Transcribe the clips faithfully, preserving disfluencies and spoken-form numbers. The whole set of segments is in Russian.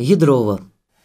Ядрова.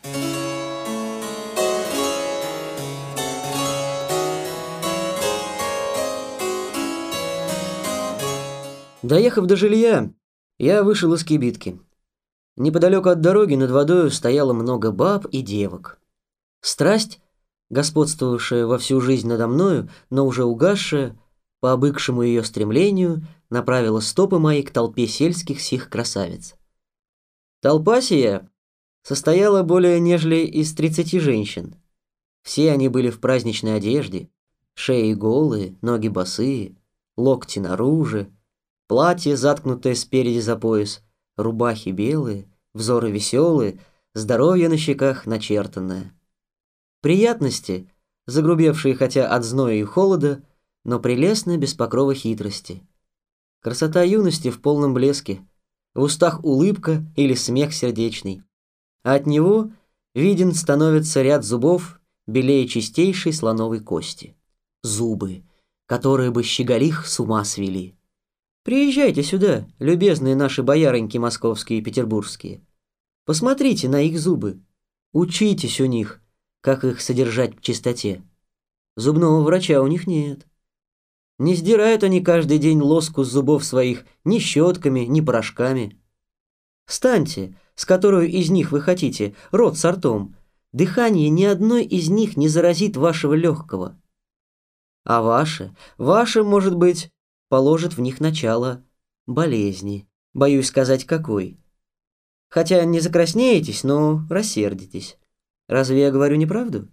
Доехав до жилья, я вышел из кибитки. Неподалеку от дороги над водою стояло много баб и девок. Страсть, господствовавшая во всю жизнь надо мною, но уже угасшая, по обыкшему ее стремлению, направила стопы мои к толпе сельских сих красавиц. Толпа сия состояла более нежели из тридцати женщин. Все они были в праздничной одежде, шеи голые, ноги босые, локти наружу, платье, заткнутое спереди за пояс, рубахи белые, взоры веселые, здоровье на щеках начертанное. Приятности, загрубевшие хотя от зноя и холода, но прелестно без покрова хитрости. Красота юности в полном блеске, в устах улыбка или смех сердечный. А от него виден становится ряд зубов белее чистейшей слоновой кости. Зубы, которые бы щеголих с ума свели. Приезжайте сюда, любезные наши боярыньки московские и петербургские. Посмотрите на их зубы, учитесь у них, как их содержать в чистоте. Зубного врача у них нет. Не сдирают они каждый день лоску с зубов своих ни щетками, ни порошками. Станьте, с которой из них вы хотите, рот с ртом, дыхание ни одной из них не заразит вашего легкого. А ваше, ваше, может быть, положит в них начало болезни, боюсь сказать какой. Хотя не закраснеетесь, но рассердитесь. Разве я говорю неправду?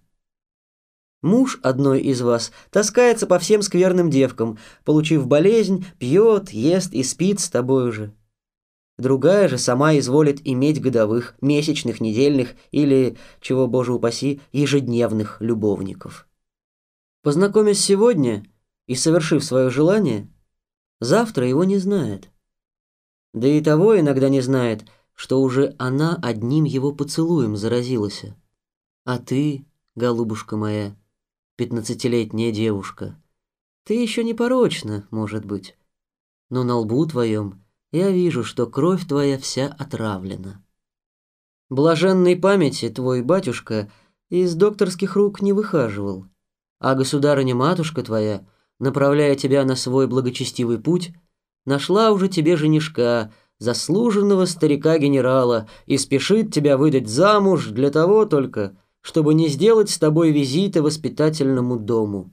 Муж одной из вас таскается по всем скверным девкам, получив болезнь, пьет, ест и спит с тобой же. Другая же сама изволит иметь годовых, месячных, недельных или, чего боже упаси, ежедневных любовников. Познакомясь сегодня и совершив свое желание, завтра его не знает. Да и того иногда не знает, что уже она одним его поцелуем заразилась. А ты, голубушка моя, пятнадцатилетняя девушка, ты еще не порочна, может быть, но на лбу твоем я вижу, что кровь твоя вся отравлена. Блаженной памяти твой батюшка из докторских рук не выхаживал, а государыня-матушка твоя, направляя тебя на свой благочестивый путь, нашла уже тебе женишка, заслуженного старика-генерала, и спешит тебя выдать замуж для того только, чтобы не сделать с тобой визита воспитательному дому.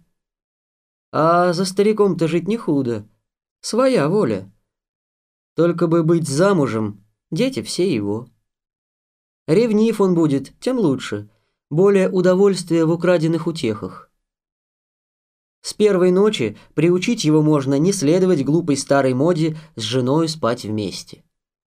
А за стариком-то жить не худо, своя воля. Только бы быть замужем, дети все его. Ревнив он будет, тем лучше, более удовольствия в украденных утехах. С первой ночи приучить его можно не следовать глупой старой моде с женой спать вместе.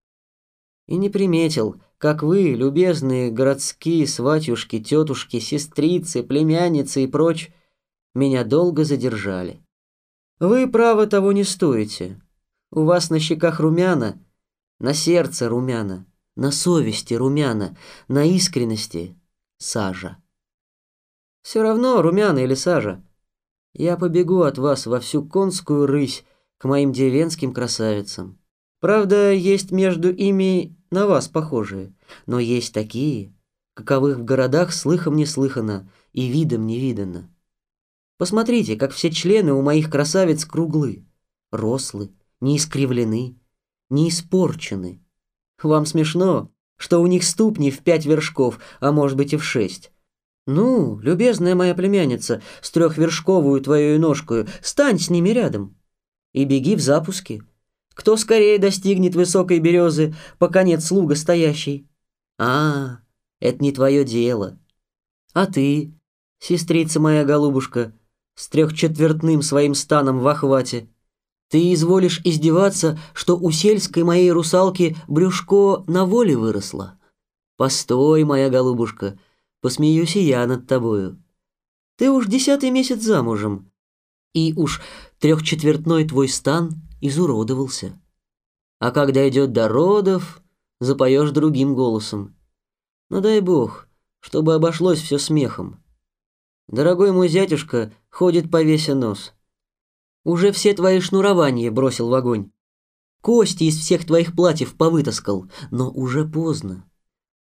И не приметил, как вы, любезные городские сватюшки, тетушки, сестрицы, племянницы и прочь, меня долго задержали. Вы, право, того не стоите. У вас на щеках румяна, на сердце румяна, на совести румяна, на искренности сажа. Все равно, румяна или сажа, я побегу от вас во всю конскую рысь к моим деревенским красавицам. Правда, есть между ими на вас похожие, но есть такие, каковых в городах слыхом не слыхано и видом не видано. Посмотрите, как все члены у моих красавиц круглы, рослы, не искривлены, не испорчены. Вам смешно, что у них ступни в пять вершков, а может быть и в шесть. Ну, любезная моя племянница, с трехвершковую твою ножкою, стань с ними рядом и беги в запуске. Кто скорее достигнет высокой березы, пока нет слуга стоящий? А, это не твое дело. А ты, сестрица моя голубушка, с трехчетвертным своим станом в охвате, ты изволишь издеваться, что у сельской моей русалки брюшко на воле выросло? Постой, моя голубушка, посмеюсь и я над тобою. Ты уж десятый месяц замужем, и уж трехчетвертной твой стан изуродовался. А когда идет до родов, запоешь другим голосом. Но дай бог, чтобы обошлось все смехом. Дорогой мой зятюшка ходит повеся нос. Уже все твои шнурования бросил в огонь. Кости из всех твоих платьев повытаскал, но уже поздно.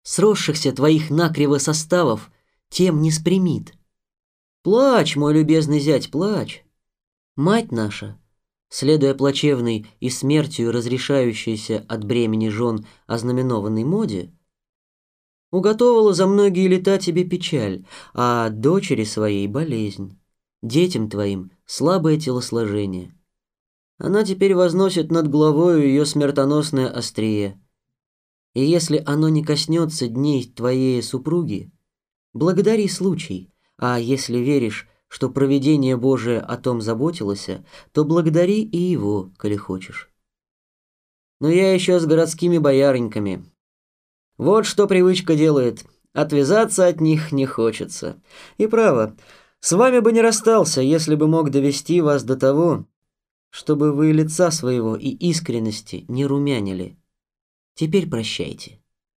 сросшихся твоих накриво составов, тем не спрямит. Плачь, мой любезный зять, плачь. Мать наша, следуя плачевной и смертью разрешающейся от бремени жен ознаменованной моде, уготовала за многие лета тебе печаль, а дочери своей болезнь, детям твоим слабое телосложение. Она теперь возносит над головою ее смертоносное острие. И если оно не коснется дней твоей супруги, благодари случай, а если веришь, что провидение Божие о том заботилось, то благодари и его, коли хочешь. Но я еще с городскими боярыньками. Вот что привычка делает. Отвязаться от них не хочется. И право, с вами бы не расстался, если бы мог довести вас до того, чтобы вы лица своего и искренности не румянили. Теперь прощайте.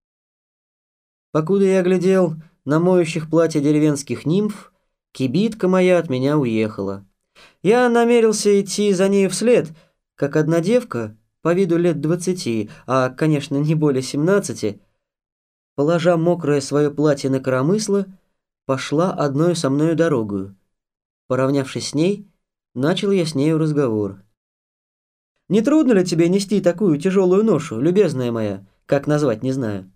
Покуда я глядел на моющих платья деревенских нимф, кибитка моя от меня уехала. Я намерился идти за ней вслед, как одна девка, по виду лет двадцати, а, конечно, не более семнадцати, положа мокрое свое платье на коромысло, пошла одною со мною дорогою. Поравнявшись с ней, начал я с нею разговор. «Не трудно ли тебе нести такую тяжелую ношу, любезная моя, как назвать не знаю?»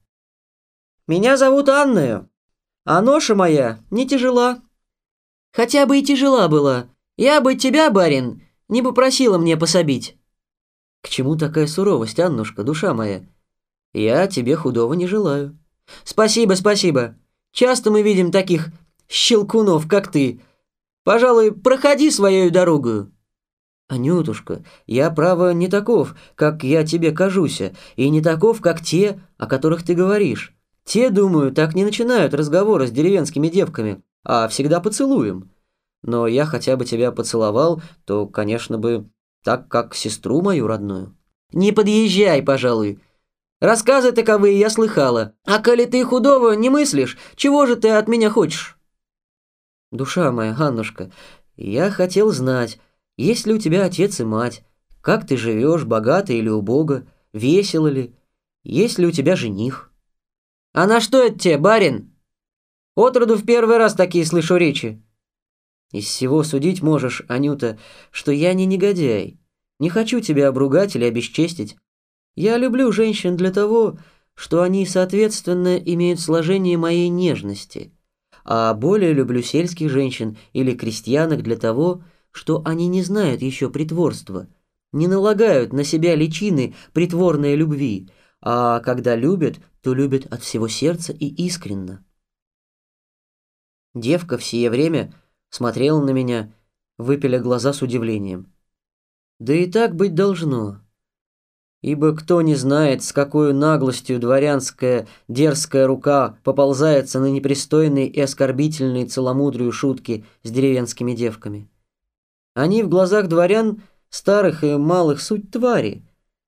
«Меня зовут Анною, а ноша моя не тяжела». «Хотя бы и тяжела была, я бы тебя, барин, не попросила мне пособить». «К чему такая суровость, Аннушка, душа моя? Я тебе худого не желаю». «Спасибо, спасибо. Часто мы видим таких щелкунов, как ты. Пожалуй, проходи своею дорогою». «Анютушка, я, право, не таков, как я тебе кажуся, и не таков, как те, о которых ты говоришь. Те, думаю, так не начинают разговоры с деревенскими девками, а всегда поцелуем. Но я хотя бы тебя поцеловал, то, конечно бы, так, как сестру мою родную». «Не подъезжай, пожалуй. Рассказы таковые я слыхала. А коли ты худого не мыслишь, чего же ты от меня хочешь?» «Душа моя, Аннушка, я хотел знать, есть ли у тебя отец и мать, как ты живешь, богато или убого, весело ли, есть ли у тебя жених?» «А на что это тебе, барин? Отроду в первый раз такие слышу речи». «Из всего судить можешь, Анюта, что я не негодяй. Не хочу тебя обругать или обесчестить. Я люблю женщин для того, что они, соответственно, имеют сложение моей нежности, а более люблю сельских женщин или крестьянок для того, что они не знают еще притворства, не налагают на себя личины притворной любви, а когда любят, то любят от всего сердца и искренно». Девка в сие время смотрела на меня, выпиля глаза с удивлением. Да и так быть должно. Ибо кто не знает, с какой наглостью дворянская дерзкая рука поползается на непристойные и оскорбительные целомудрию шутки с деревенскими девками. Они в глазах дворян, старых и малых, суть твари,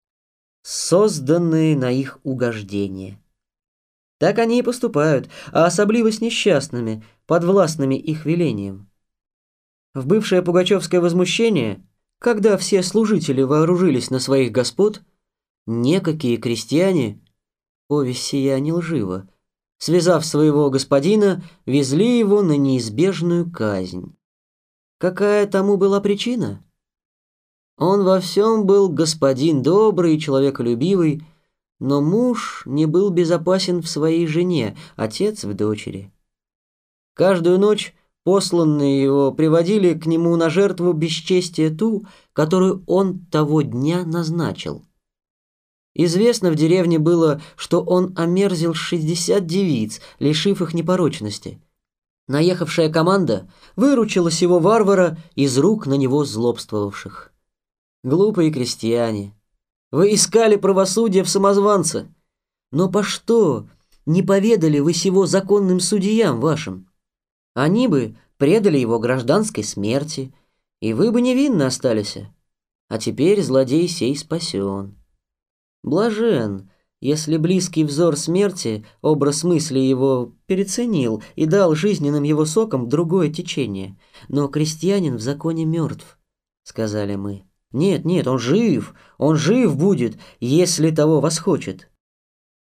созданные на их угождение. Так они и поступают, а особливо с несчастными, подвластными их велением. В бывшее пугачевское возмущение, когда все служители вооружились на своих господ, некакие крестьяне, повесть сия не лжива, связав своего господина, везли его на неизбежную казнь. Какая тому была причина? Он во всем был господин добрый и человеколюбивый, но муж не был безопасен в своей жене, отец в дочери. Каждую ночь посланные его приводили к нему на жертву бесчестия ту, которую он того дня назначил. Известно в деревне было, что он омерзил шестьдесят девиц, лишив их непорочности. Наехавшая команда выручила сего варвара из рук на него злобствовавших. Глупые крестьяне, вы искали правосудие в самозванце, но по что не поведали вы сего законным судьям вашим? Они бы предали его гражданской смерти, и вы бы невинны остались. А теперь злодей сей спасен. Блажен, если близкий взор смерти образ мысли его переценил и дал жизненным его сокам другое течение. Но крестьянин в законе мертв, сказали мы. Нет, нет, он жив, он жив будет, если того восхочет.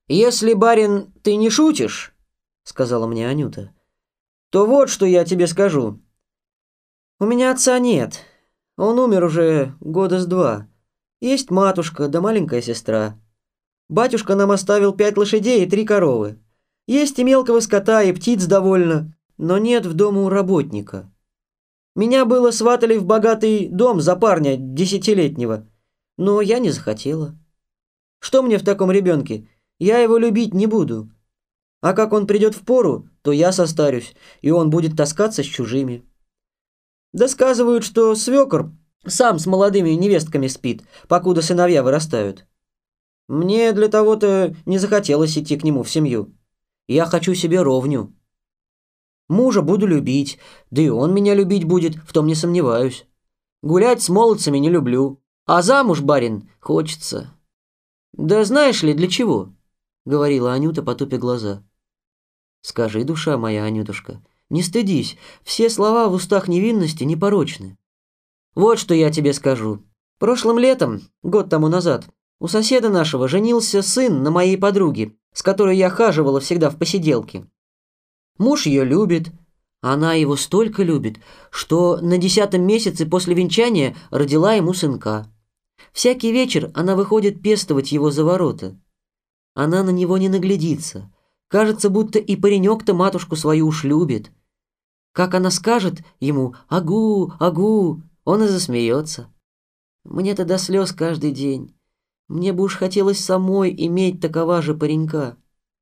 «Если, барин, ты не шутишь, — сказала мне Анюта, — то вот что я тебе скажу. У меня отца нет, он умер уже года с два. Есть матушка да маленькая сестра. Батюшка нам оставил пять лошадей и три коровы. Есть и мелкого скота, и птиц довольно, но нет в дому работника. Меня было сватали в богатый дом за парня десятилетнего, но я не захотела. Что мне в таком ребенке? Я его любить не буду. А как он придет в пору, то я состарюсь, и он будет таскаться с чужими. Да сказывают, что свекор сам с молодыми невестками спит, покуда сыновья вырастают. Мне для того-то не захотелось идти к нему в семью. Я хочу себе ровню. Мужа буду любить, да и он меня любить будет, в том не сомневаюсь. Гулять с молодцами не люблю, а замуж, барин, хочется. Да знаешь ли, для чего? — говорила Анюта, потупя глаза. «Скажи, душа моя, Анютушка, не стыдись, все слова в устах невинности непорочны. Вот что я тебе скажу. Прошлым летом, год тому назад, у соседа нашего женился сын на моей подруге, с которой я хаживала всегда в посиделке. Муж ее любит, она его столько любит, что на десятом месяце после венчания родила ему сынка. Всякий вечер она выходит пестовать его за ворота. Она на него не наглядится. Кажется, будто и паренек-то матушку свою уж любит. Как она скажет ему «Агу, агу», он и засмеется. Мне-то до слез каждый день. Мне бы уж хотелось самой иметь такова же паренька.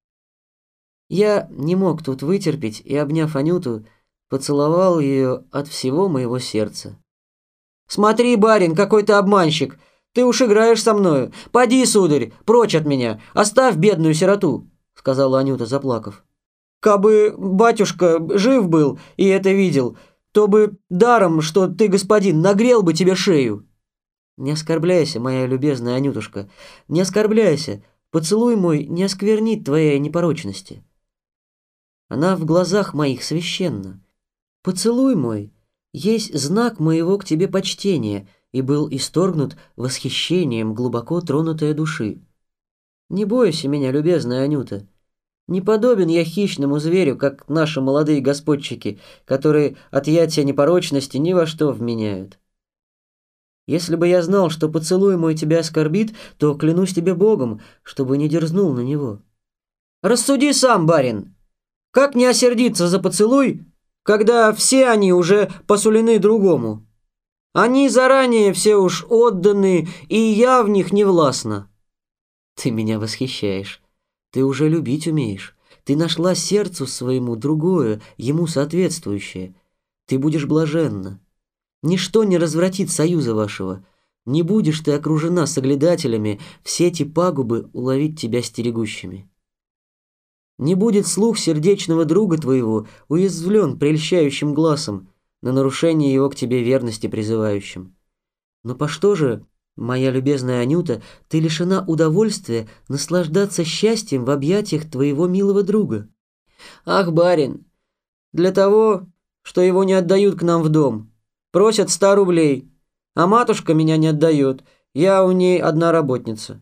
Я не мог тут вытерпеть и, обняв Анюту, поцеловал ее от всего моего сердца. «Смотри, барин, какой ты обманщик! Ты уж играешь со мною. Поди, сударь, прочь от меня, оставь бедную сироту», — сказала Анюта, заплакав. «Кабы батюшка жив был и это видел, то бы даром, что ты, господин, нагрел бы тебе шею». «Не оскорбляйся, моя любезная Анютушка, не оскорбляйся. Поцелуй мой не осквернит твоей непорочности. Она в глазах моих священна. Поцелуй мой есть знак моего к тебе почтения, и был исторгнут восхищением глубоко тронутой души. Не бойся меня, любезная Анюта. Не подобен я хищному зверю, как наши молодые господчики, которые от ятия непорочности ни во что вменяют. Если бы я знал, что поцелуй мой тебя оскорбит, то клянусь тебе Богом, чтобы не дерзнул на него. Рассуди сам, барин, как не осердиться за поцелуй, когда все они уже посулены другому? Они заранее все уж отданы, и я в них не властна». «Ты меня восхищаешь. Ты уже любить умеешь. Ты нашла сердцу своему другое, ему соответствующее. Ты будешь блаженна. Ничто не развратит союза вашего. Не будешь ты окружена соглядателями, все эти пагубы уловить тебя стерегущими. Не будет слух сердечного друга твоего уязвлен прельщающим глазом, на нарушение его к тебе верности призывающим. Но по что же, моя любезная Анюта, ты лишена удовольствия наслаждаться счастьем в объятиях твоего милого друга? Ах, барин, для того, что его не отдают к нам в дом, просят ста рублей, а матушка меня не отдает, я у ней одна работница».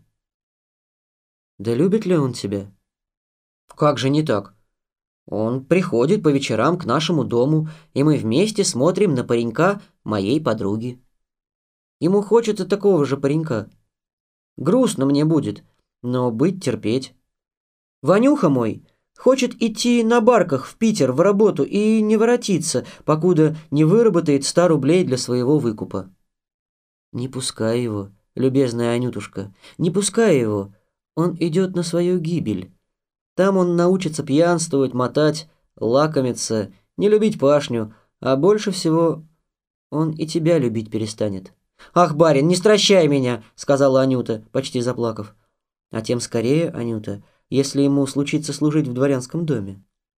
«Да любит ли он тебя?» «Как же не так? Он приходит по вечерам к нашему дому, и мы вместе смотрим на паренька моей подруги. Ему хочется такого же паренька. Грустно мне будет, но быть терпеть. Ванюха мой хочет идти на барках в Питер в работу и не воротиться, покуда не выработает ста рублей для своего выкупа. Не пускай его, любезная Анютушка, не пускай его, он идет на свою гибель. Там он научится пьянствовать, мотать, лакомиться, не любить пашню, а больше всего он и тебя любить перестанет». «Ах, барин, не стращай меня!» — сказала Анюта, почти заплакав. «А тем скорее, Анюта, если ему случится служить в дворянском доме».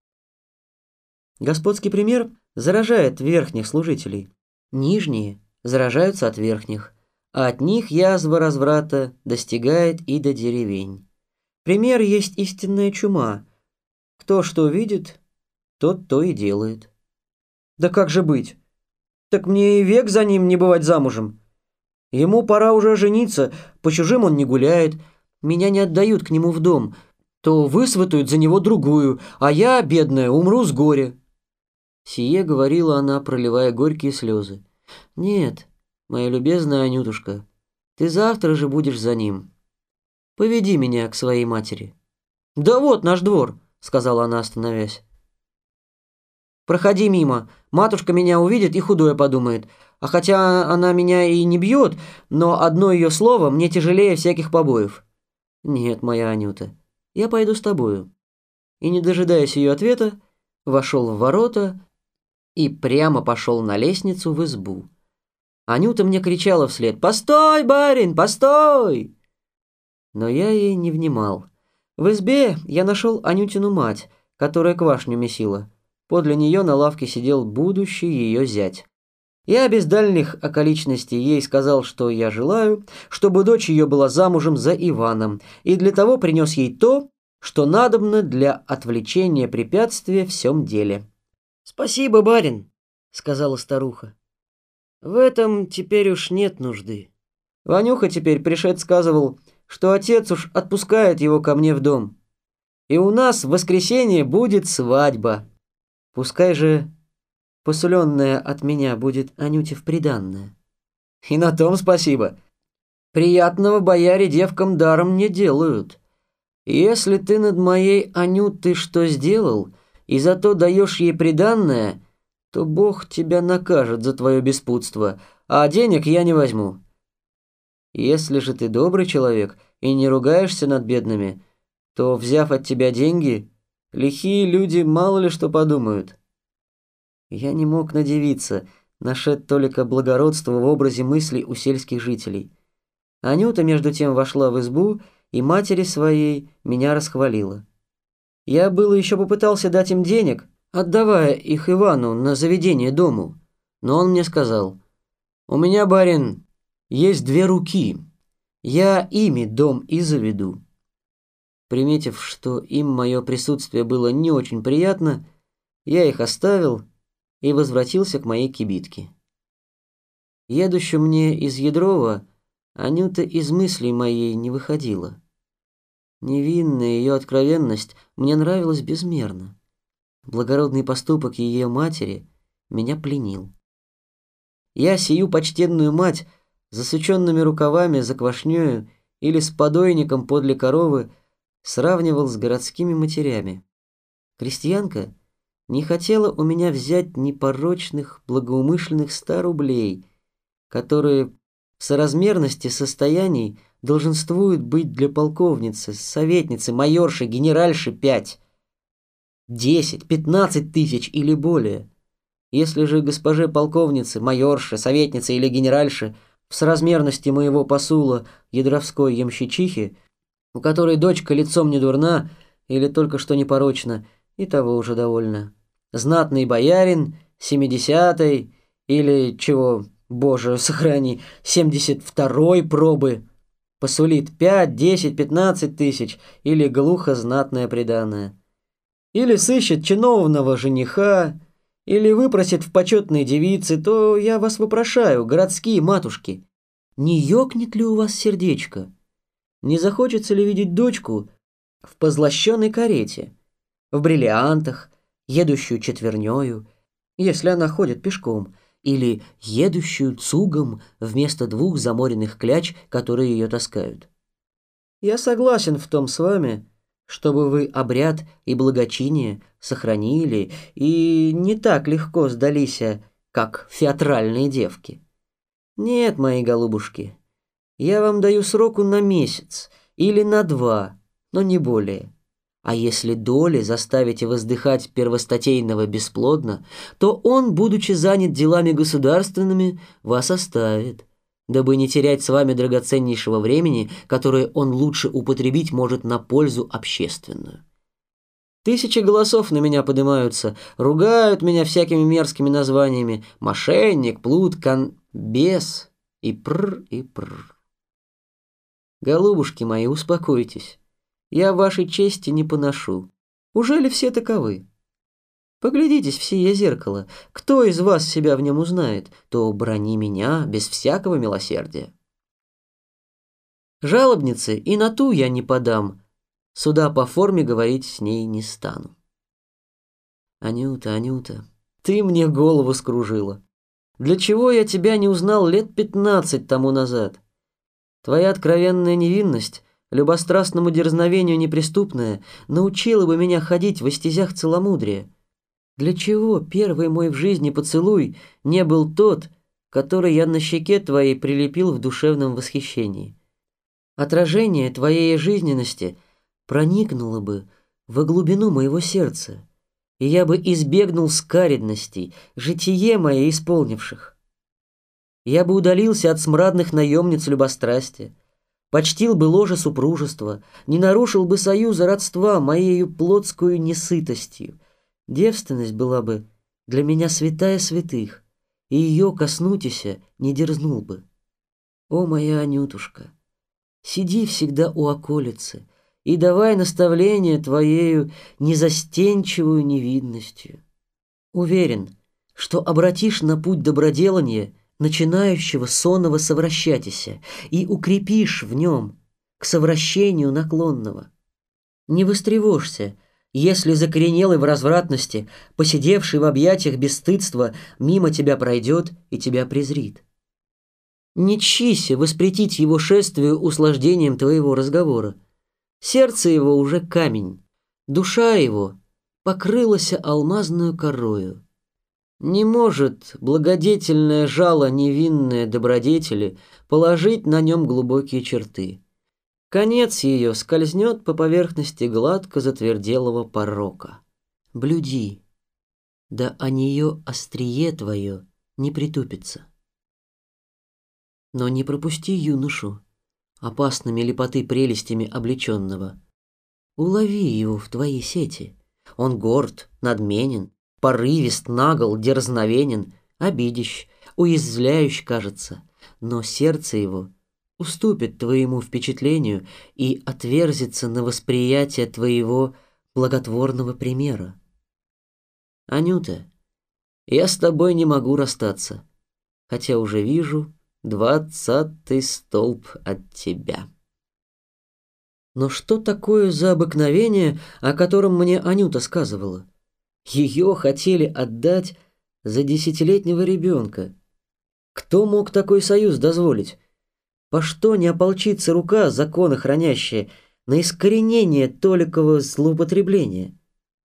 Господский пример заражает верхних служителей. Нижние заражаются от верхних, а от них язва разврата достигает и до деревень. Пример есть истинная чума. Кто что видит, тот то и делает. «Да как же быть? Так мне и век за ним не бывать замужем. Ему пора уже жениться, по чужим он не гуляет, меня не отдают к нему в дом, то высватают за него другую, а я, бедная, умру с горя». Сие говорила она, проливая горькие слезы. «Нет, моя любезная Анютушка, ты завтра же будешь за ним. Поведи меня к своей матери». «Да вот наш двор», — сказала она, остановясь. «Проходи мимо, матушка меня увидит и худое подумает. А хотя она меня и не бьет, но одно ее слово мне тяжелее всяких побоев». «Нет, моя Анюта, я пойду с тобою». И, не дожидаясь ее ответа, вошел в ворота и прямо пошел на лестницу в избу. Анюта мне кричала вслед: «Постой, барин, постой!» Но я ей не внимал. В избе я нашел Анютину мать, которая квашню месила. Подле нее на лавке сидел будущий ее зять. Я без дальних околичностей ей сказал, что я желаю, чтобы дочь ее была замужем за Иваном, и для того принес ей то, что надобно для отвлечения препятствия в всем деле. «Спасибо, барин», — сказала старуха. «В этом теперь уж нет нужды. Ванюха теперь пришед сказывал, что отец уж отпускает его ко мне в дом. И у нас в воскресенье будет свадьба. Пускай же посуленная от меня будет Анюте в приданное». «И на том спасибо. Приятного бояре девкам даром не делают. Если ты над моей Анютой что сделал, и зато даешь ей приданное, то Бог тебя накажет за твое беспутство, а денег я не возьму. Если же ты добрый человек и не ругаешься над бедными, то, взяв от тебя деньги, лихие люди мало ли что подумают». Я не мог надивиться, нашед только благородство в образе мыслей у сельских жителей. Анюта, между тем, вошла в избу и матери своей меня расхвалила. Я было еще попытался дать им денег, отдавая их Ивану на заведение дому, но он мне сказал: «У меня, барин, есть две руки, я ими дом и заведу». Приметив, что им мое присутствие было не очень приятно, я их оставил и возвратился к моей кибитке. Едущую мне из Ядрова, Анюта из мыслей моей не выходила. Невинная ее откровенность мне нравилась безмерно. Благородный поступок ее матери меня пленил. Я сию почтенную мать с засученными рукавами за квашнёю или с подойником подле коровы сравнивал с городскими матерями. Крестьянка не хотела у меня взять непорочных, благоумышленных ста рублей, которые в соразмерности состояний долженствуют быть для полковницы, советницы, майорши, генеральши пять, десять, пятнадцать тысяч или более. Если же госпоже полковнице, майорше, советнице или генеральше в соразмерности моего посула ядровской ямщичихи, у которой дочка лицом не дурна или только что непорочна, и того уже довольно. Знатный боярин, семидесятой или, чего, боже сохрани, семьдесят второй пробы, посулит пять, десять, пятнадцать тысяч или глухо знатное приданое. Или сыщет чиновного жениха, или выпросит в почетные девицы, то я вас вопрошаю, городские матушки, не ёкнет ли у вас сердечко? Не захочется ли видеть дочку в позлощенной карете, в бриллиантах, едущую четвернёю, если она ходит пешком, или едущую цугом вместо двух заморенных кляч, которые ее таскают? Я согласен в том с вами, чтобы вы обряд и благочиние сохранили и не так легко сдались, как феотральные девки. Нет, мои голубушки, я вам даю сроку на месяц или на два, но не более. А если доли заставите воздыхать первостатейного бесплодно, то он, будучи занят делами государственными, вас оставит, дабы не терять с вами драгоценнейшего времени, которое он лучше употребить может на пользу общественную. Тысячи голосов на меня поднимаются, ругают меня всякими мерзкими названиями: мошенник, плут, кон... бес и пр, и пр. Голубушки мои, успокойтесь. Я вашей чести не поношу. Ужели все таковы? Поглядитесь в сие зеркало. Кто из вас себя в нем узнает, то брони меня без всякого милосердия. Жалобницы и на ту я не подам. Суда по форме говорить с ней не стану. Анюта, Анюта, ты мне голову скружила. Для чего я тебя не узнал лет пятнадцать тому назад? Твоя откровенная невинность, любострастному дерзновению неприступная, научила бы меня ходить во стезях целомудрия. Для чего первый мой в жизни поцелуй не был тот, который я на щеке твоей прилепил в душевном восхищении? Отражение твоей жизненности проникнуло бы во глубину моего сердца, и я бы избегнул скаредностей, житие мое исполнивших. Я бы удалился от смрадных наемниц любострастия, почтил бы ложе супружества, не нарушил бы союза родства моею плотскую несытостью. Девственность была бы для меня святая святых, и ее коснутися не дерзнул бы. О, моя Анютушка, сиди всегда у околицы и давай наставление твоею незастенчивую невинностью. Уверен, что обратишь на путь доброделания начинающего сонного совращатися и укрепишь в нем к совращению наклонного. Не востревожься, если закоренелый в развратности, посидевший в объятиях бесстыдства, мимо тебя пройдет и тебя презрит. Не чися воспретить его шествию услаждением твоего разговора. Сердце его уже камень, душа его покрылась алмазную корою. Не может благодетельное жало невинное добродетели положить на нем глубокие черты. Конец ее скользнет по поверхности гладко затверделого порока. Блюди, да о нее острие твое не притупится. Но не пропусти юношу, опасными лепоты прелестями облеченного. Улови его в твои сети. Он горд, надменен, порывист, нагл, дерзновенен, обидящ, уязвляющ, кажется, но сердце его уступит твоему впечатлению и отверзится на восприятие твоего благотворного примера. Анюта, я с тобой не могу расстаться, хотя уже вижу двадцатый столб от тебя. Но что такое за обыкновение, о котором мне Анюта сказывала? Ее хотели отдать за десятилетнего ребенка. Кто мог такой союз дозволить? По что не ополчится рука, закона хранящая, на искоренение толикового злоупотребления?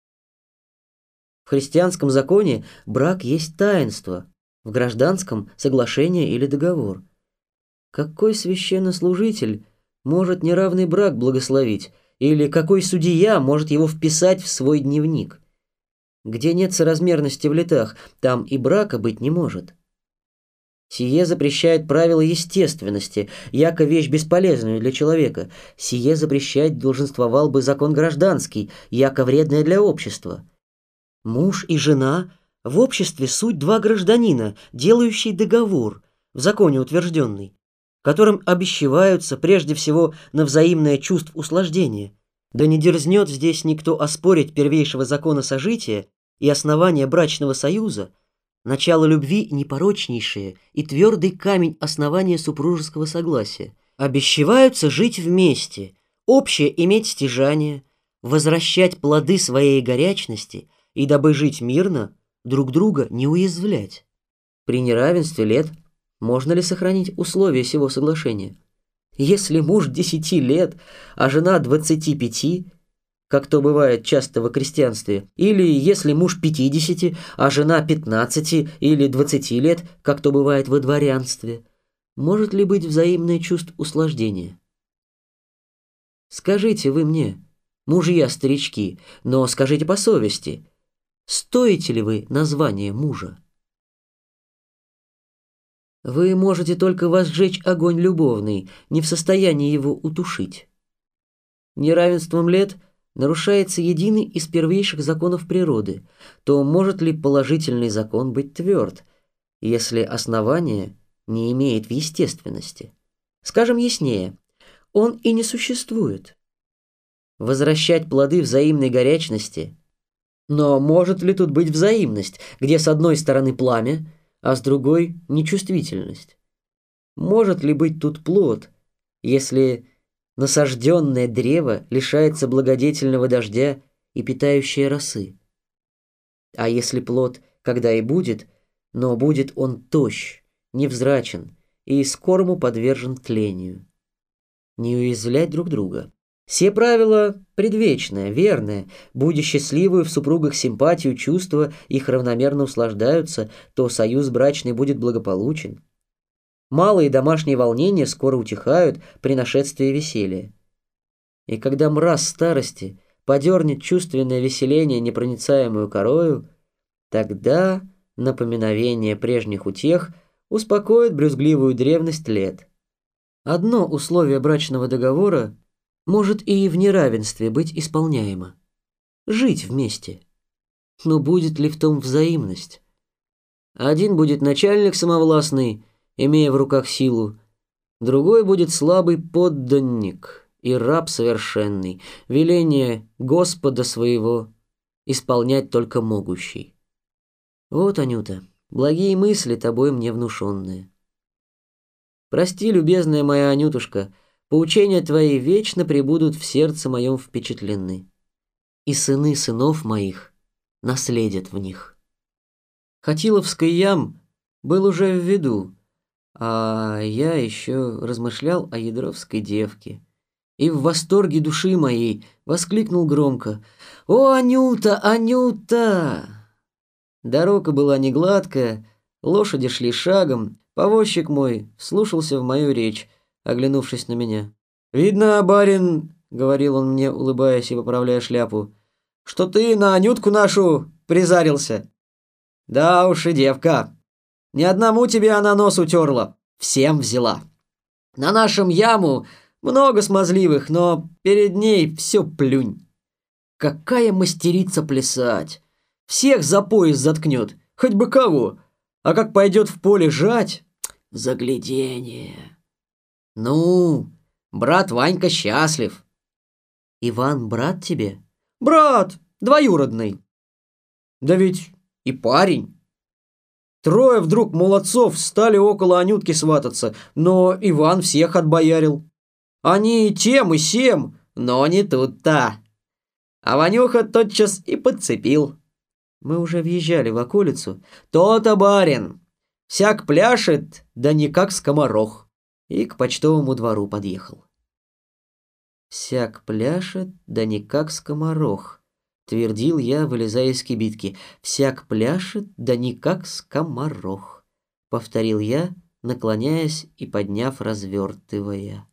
В христианском законе брак есть таинство, в гражданском – соглашение или договор. Какой священнослужитель может неравный брак благословить, или какой судья может его вписать в свой дневник? Где нет соразмерности в летах, там и брака быть не может. Сие запрещает правила естественности, яко вещь бесполезную для человека. Сие запрещать долженствовал бы закон гражданский, яко вредное для общества. Муж и жена в обществе суть два гражданина, делающие договор, в законе утвержденный, которым обещеваются прежде всего на взаимное чувство услаждения. Да не дерзнет здесь никто оспорить первейшего закона сожития и основания брачного союза, начало любви непорочнейшее и твердый камень основания супружеского согласия. Обещеваются жить вместе, общее иметь стяжание, возвращать плоды своей горячности и, дабы жить мирно, друг друга не уязвлять. При неравенстве лет можно ли сохранить условия сего соглашения? Если муж десяти лет, а жена двадцати пяти, как то бывает часто во крестьянстве, или если муж пятидесяти, а жена пятнадцати или двадцати лет, как то бывает во дворянстве, может ли быть взаимное чувство услаждения? Скажите вы мне, мужья-старички, но скажите по совести, стоите ли вы названия мужа? Вы можете только возжечь огонь любовный, не в состоянии его утушить. Неравенством лет нарушается единый из первейших законов природы, то может ли положительный закон быть тверд, если основание не имеет в естественности? Скажем яснее, он и не существует. Возвращать плоды взаимной горячности, но может ли тут быть взаимность, где с одной стороны пламя, а с другой – нечувствительность? Может ли быть тут плод, если насажденное древо лишается благодетельного дождя и питающей росы. А если плод, когда и будет, но будет он тощ, невзрачен и скорому подвержен тлению. Не уязвлять друг друга. Все правила предвечное, верное. Будя счастливую в супругах симпатию, чувства их равномерно услаждаются, то союз брачный будет благополучен. Малые домашние волнения скоро утихают при нашествии веселья. И когда мраз старости подернет чувственное веселение непроницаемую корою, тогда напоминовение прежних утех успокоит брюзгливую древность лет. Одно условие брачного договора может и в неравенстве быть исполняемо – жить вместе. Но будет ли в том взаимность? Один будет начальник самовластный, имея в руках силу, другой будет слабый подданник и раб совершенный, веление Господа своего исполнять только могущий. Вот, Анюта, благие мысли тобой мне внушенные. Прости, любезная моя Анютушка, поучения твои вечно пребудут в сердце моем впечатлены, и сыны сынов моих наследят в них. Хатиловский ям был уже в виду, а я еще размышлял о ядровской девке, и в восторге души моей воскликнул громко: «О, Анюта, Анюта!» Дорога была не гладкая, лошади шли шагом, повозчик мой вслушался в мою речь, оглянувшись на меня. «Видно, барин, — говорил он мне, улыбаясь и поправляя шляпу, — что ты на Анютку нашу призарился. Да уж и девка. Ни одному тебе она нос утерла, всем взяла. На нашем яму много смазливых, но перед ней все плюнь. Какая мастерица плясать! Всех за пояс заткнет, хоть бы кого. А как пойдет в поле жать — загляденье. Ну, брат Ванька счастлив». «Иван брат тебе?» «Брат, двоюродный». «Да ведь и парень». Трое вдруг молодцов стали около Анютки свататься, но Иван всех отбоярил. Они и тем, и сем, но не тут-то. А Ванюха тотчас и подцепил. Мы уже въезжали в околицу. «То-то, барин, всяк пляшет, да не как скоморох». И к почтовому двору подъехал. «Всяк пляшет, да не как скоморох», — твердил я, вылезая из кибитки. «Всяк пляшет, да не как скоморох», — повторил я, наклоняясь и подняв развертывая.